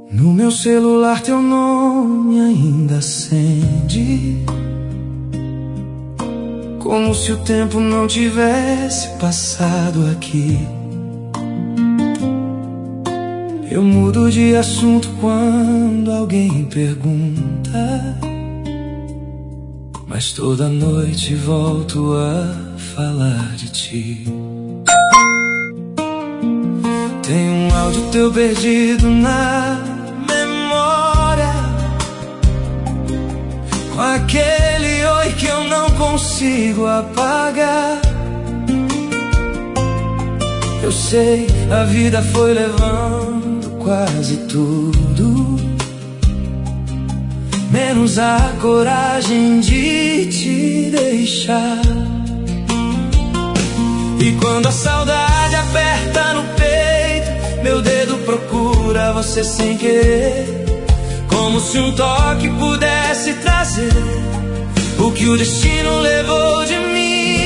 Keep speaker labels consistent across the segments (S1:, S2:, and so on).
S1: No meu celular teu nome ainda acende, como se o tempo não tivesse passado aqui. Eu mudo de assunto quando alguém pergunta, mas toda noite volto a falar de ti. Tem um áudio teu perdido na memória, com aquele oi que eu não consigo apagar. Eu sei, a vida foi levando quase tudo, menos a coragem de te deixar. E quando a saudade aperta no peito, meu dedo procura você sem querer, como se um toque pudesse trazer o que o destino levou de mim.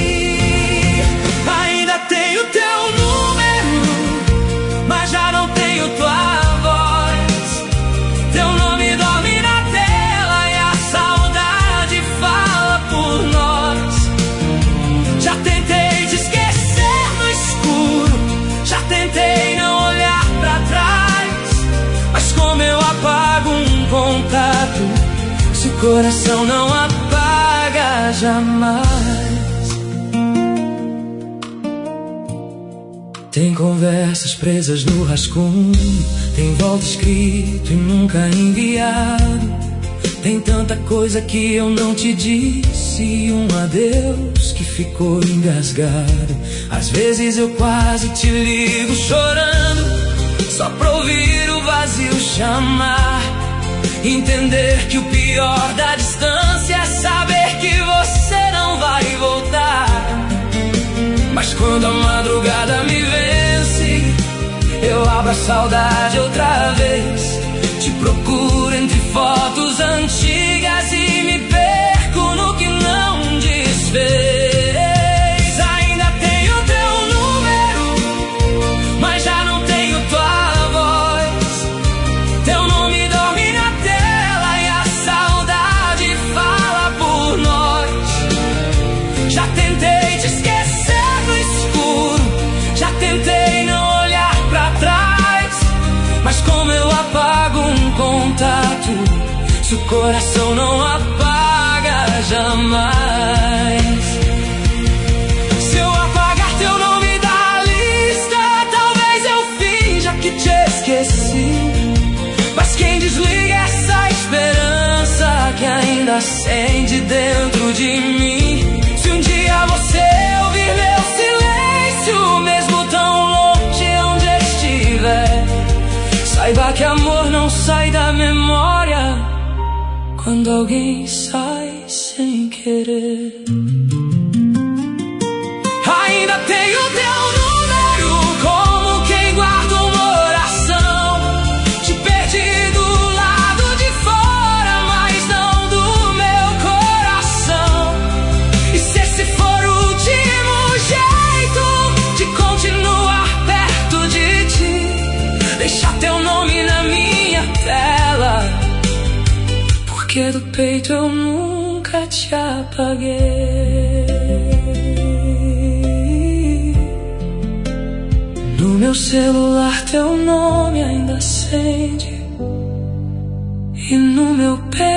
S1: Ainda tenho teu número, mas já não tenho tua voz. Teu nome dorme na tela e a saudade fala por nós. Já tentei te esquecer no escuro, já tentei não olhar pra trás, mas como eu apago um contato se o coração não apaga jamais? Tem conversas presas no rascunho, tem volta escrito e nunca enviado. Tem tanta coisa que eu não te disse e um adeus que ficou engasgado. Às vezes eu quase te ligo chorando, só pra ouvir o vazio chamar. Entender que o pior da distância é saber que você não vai voltar. Mas quando a madrugada me vence, eu abro a saudade outra vez. Te procuro entre fotos antigas e me perco no que não desfez. Ainda tenho teu número, mas já não tenho tua voz. Teu nome dorme na tela e a saudade fala por nós. Já tentei te esquecer no escuro, já tentei não olhar pra trás, mas como eu apago um contato se o coração não apaga jamais? Se eu apagar teu nome da lista, talvez eu finja que te esqueci, mas quem desliga essa esperança que ainda acende dentro de mim? Se um dia você ouvir meu silêncio, mesmo tão longe onde estiver, saiba que amor não sai da memória quando alguém sai sem querer. Ainda tenho teu número, como quem guarda uma oração. Te perdi do lado de fora, mas não do meu coração. E se esse for o último jeito de continuar perto de ti, deixa teu nome na minha tela, porque do peito eu nunca te apaguei. No meu celular teu nome ainda acende, e no meu peito